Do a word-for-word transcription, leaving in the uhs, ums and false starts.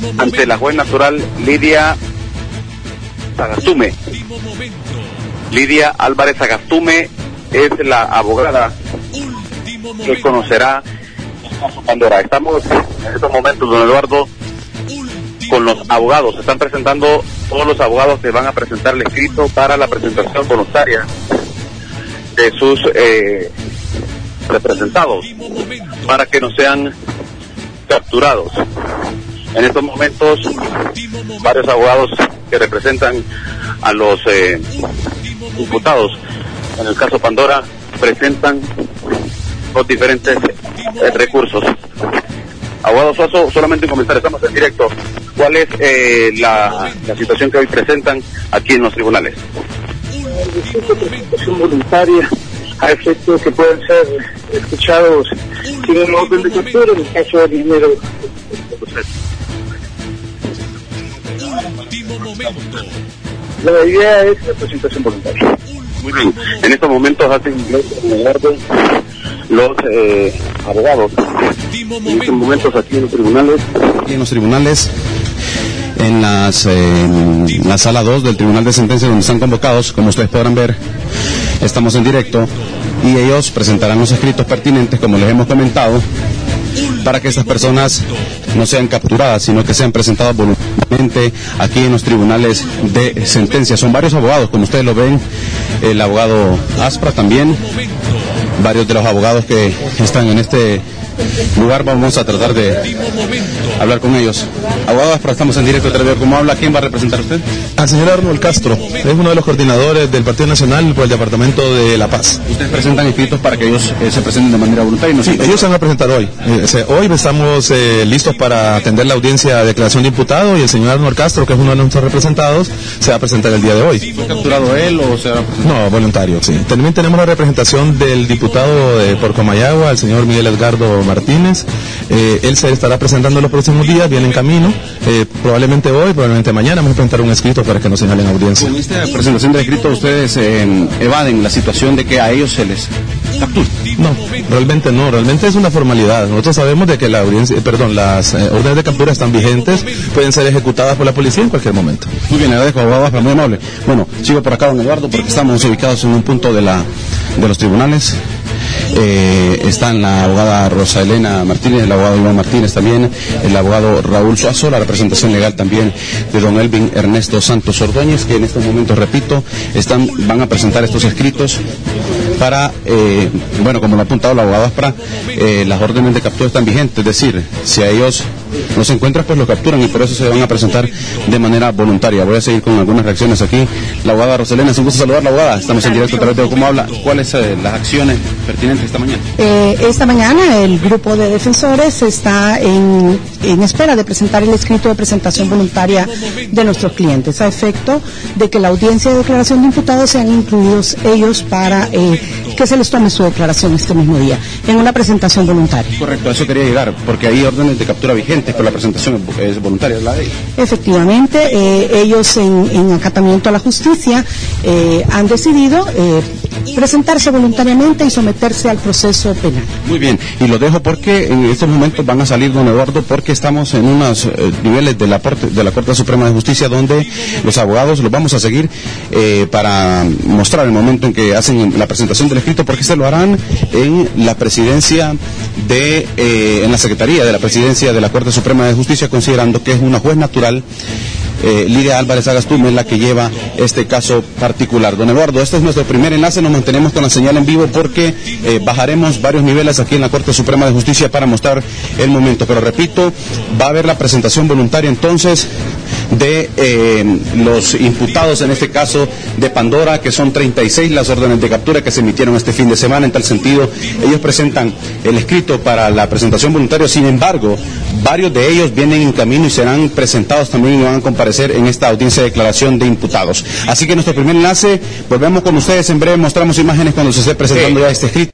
ante la juez natural Lidia Sagastume. Lidia Álvarez Sagastume es la abogada que conocerá Pandora. Estamos en estos momentos, don Eduardo, con los abogados. Se están presentando todos los abogados que van a presentar el escrito para la presentación voluntaria de sus eh, representados, para que no sean capturados. En estos momentos, varios abogados que representan a los eh, imputados en el caso Pandora presentan los diferentes eh, recursos. Abogado Suazo, solamente un comentario, estamos en directo. ¿Cuál es eh, la, la situación que hoy presentan aquí en los tribunales? Presentación voluntaria a efectos que pueden ser escuchados sin un orden de captura en el caso del dinero. La idea es la presentación voluntaria. Muy bien. En estos momentos hacen los eh, abogados. En estos momentos aquí en los tribunales. Aquí en los tribunales, en las eh, en la sala dos del Tribunal de Sentencia, donde están convocados, como ustedes podrán ver, estamos en directo y ellos presentarán los escritos pertinentes, como les hemos comentado, para que estas personas no sean capturadas, sino que sean presentadas voluntariamente aquí en los tribunales de sentencia. Son varios abogados, como ustedes lo ven, el abogado Aspra también, varios de los abogados que están en este lugar. Vamos a tratar de hablar con ellos. Abogado Aspra, estamos en directo. ¿Cómo habla? ¿Quién va a representar a usted? Al señor Arnold Castro, es uno de los coordinadores del Partido Nacional por el Departamento de La Paz. ¿Ustedes presentan escritos para que ellos eh, se presenten de manera voluntaria? Y no sí, ellos se van a presentar hoy. Eh, hoy estamos eh, listos para atender la audiencia de declaración de imputado y el señor Arnold Castro, que es uno de nuestros representados, se va a presentar el día de hoy. ¿Fue capturado él o se va a presentar? No, voluntario, sí. También tenemos la representación del diputado de por Comayagua, el señor Miguel Edgardo Martínez. Eh, él se estará presentando en los próximos días, viene en camino, eh, probablemente hoy, probablemente mañana. Vamos a presentar un escrito para que nos señalen audiencia. Con esta presentación del escrito ustedes eh, evaden la situación de que a ellos se les captura. No, realmente no, realmente es una formalidad. Nosotros sabemos de que la audiencia, perdón, las eh, órdenes de captura están vigentes, pueden ser ejecutadas por la policía en cualquier momento. Muy bien, le agradezco, abogado, muy amable. Bueno, sigo por acá, don Eduardo, porque estamos ubicados en un punto de la de los tribunales. Eh, están la abogada Rosa Elena Martínez, el abogado Iván Martínez también, el abogado Raúl Suazo, la representación legal también de don Elvin Ernesto Santos Ordóñez, que en estos momentos, repito, están van a presentar estos escritos para, eh, bueno, como lo ha apuntado el abogado Aspra, eh, las órdenes de captura están vigentes, es decir, si a ellos no se encuentran, pues los capturan y por eso se van a presentar de manera voluntaria. Voy a seguir con algunas reacciones aquí. La abogada Roselena, es un gusto saludar, la abogada. Estamos en directo a través de cómo habla. ¿Cuáles son eh, las acciones pertinentes esta mañana? Eh, esta mañana el grupo de defensores está en, en espera de presentar el escrito de presentación voluntaria de nuestros clientes, a efecto de que la audiencia de declaración de imputados sean incluidos ellos para eh, que se les tome su declaración este mismo día, en una presentación voluntaria. Correcto, a eso quería llegar, porque hay órdenes de captura vigentes, pero la presentación es voluntaria, es la de ellos. Efectivamente, eh, ellos en, en acatamiento a la justicia eh, han decidido eh, presentarse voluntariamente y someterse al proceso penal. Muy bien, y lo dejo porque en estos momentos van a salir, don Eduardo, porque estamos en unos eh, niveles de la, de la Corte Suprema de Justicia donde los abogados los vamos a seguir eh, para mostrar el momento en que hacen la presentación del escrito, porque se lo harán en la presidencia de, eh, en la Secretaría de la Presidencia de la Corte Suprema de Justicia, considerando que es una juez natural. Eh, Lidia Álvarez Sagastume es la que lleva este caso particular. Don Eduardo, este es nuestro primer enlace, nos mantenemos con la señal en vivo porque eh, bajaremos varios niveles aquí en la Corte Suprema de Justicia para mostrar el momento, pero repito, va a haber la presentación voluntaria entonces de eh, los imputados, en este caso de Pandora, que son treinta y seis las órdenes de captura que se emitieron este fin de semana. En tal sentido, ellos presentan el escrito para la presentación voluntaria. Sin embargo, varios de ellos vienen en camino y serán presentados también y van a comparecer en esta audiencia de declaración de imputados. Así que nuestro primer enlace, volvemos con ustedes en breve, mostramos imágenes cuando se esté presentando ya este escrito.